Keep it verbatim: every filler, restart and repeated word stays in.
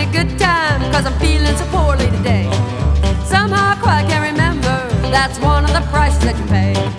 a good time, cause I'm feeling so poor.